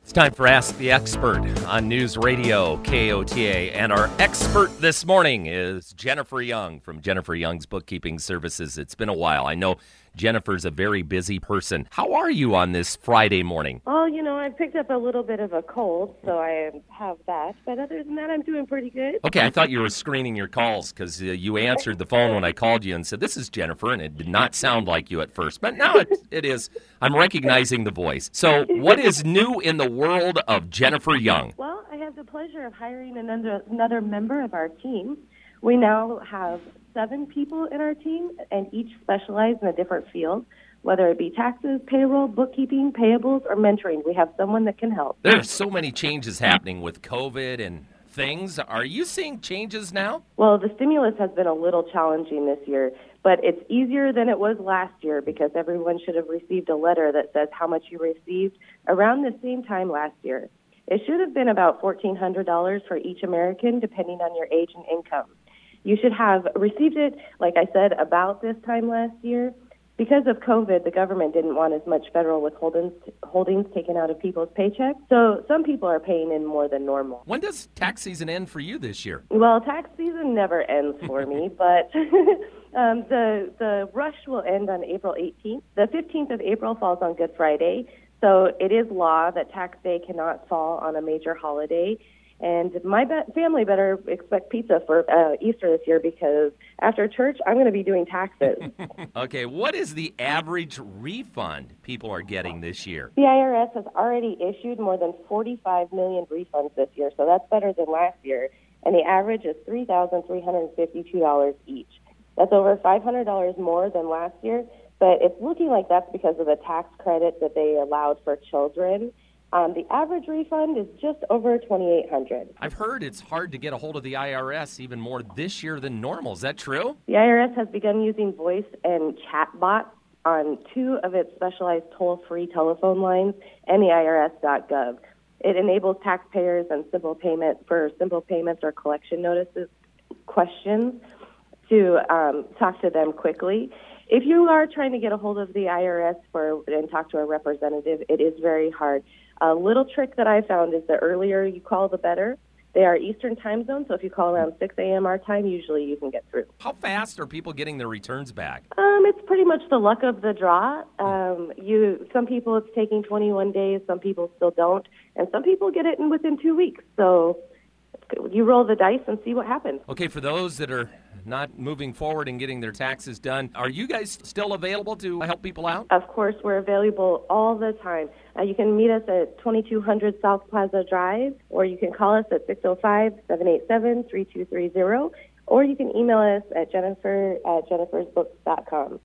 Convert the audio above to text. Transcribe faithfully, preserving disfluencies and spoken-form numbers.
It's time for Ask the Expert on News Radio K O T A, and our expert this morning is Jennifer Young from Jennifer Young's Bookkeeping Services. It's been a while. I know Jennifer's a very busy person. How are you on this Friday morning? Well, you know, I picked up a little bit of a cold, so I have that. But other than that, I'm doing pretty good. Okay, I thought you were screening your calls because uh, you answered the phone when I called you and said, "This is Jennifer," and it did not sound like you at first. But now it, it is. I'm recognizing the voice. So what is new in the world of Jennifer Young? Well, I have the pleasure of hiring another, another member of our team. We now have seven people in our team, and each specialize in a different field, whether it be taxes, payroll, bookkeeping, payables, or mentoring. We have someone that can help. There are so many changes happening with COVID and things. Are you seeing changes now? Well, the stimulus has been a little challenging this year, but it's easier than it was last year because everyone should have received a letter that says how much you received around the same time last year. It should have been about fourteen hundred dollars for each American, depending on your age and income. You should have received it, like I said, about this time last year. Because of COVID, the government didn't want as much federal withholdings holdings taken out of people's paychecks, so some people are paying in more than normal. When does tax season end for you this year? Well, tax season never ends for me, but um, the the rush will end on April eighteenth. The fifteenth of April falls on Good Friday, so it is law that tax day cannot fall on a major holiday. And my be- family better expect pizza for uh, Easter this year because after church, I'm going to be doing taxes. Okay, what is the average refund people are getting this year? The I R S has already issued more than forty-five million refunds this year, so that's better than last year. And the average is three thousand three hundred fifty-two dollars each. That's over five hundred dollars more than last year, but it's looking like that's because of the tax credit that they allowed for children. Um, the average refund is just over twenty-eight hundred dollars. I've heard it's hard to get a hold of the I R S even more this year than normal. Is that true? The I R S has begun using voice and chat bots on two of its specialized toll-free telephone lines and the I R S dot gov. It enables taxpayers and simple payment for simple payments or collection notices questions to um, talk to them quickly. If you are trying to get a hold of the I R S for and talk to a representative, it is very hard. A little trick that I found is the earlier you call, the better. They are Eastern time zone, so if you call around six a.m. our time, usually you can get through. How fast are people getting their returns back? Um, it's pretty much the luck of the draw. Um, you, some people it's taking twenty-one days, some people still don't, and some people get it in within two weeks. So you roll the dice and see what happens. Okay, for those that are not moving forward and getting their taxes done, are you guys still available to help people out? Of course, we're available all the time. Uh, you can meet us at twenty-two hundred South Plaza Drive, or you can call us at six oh five, seven eight seven, three two three zero, or you can email us at jennifer at jennifers books dot com.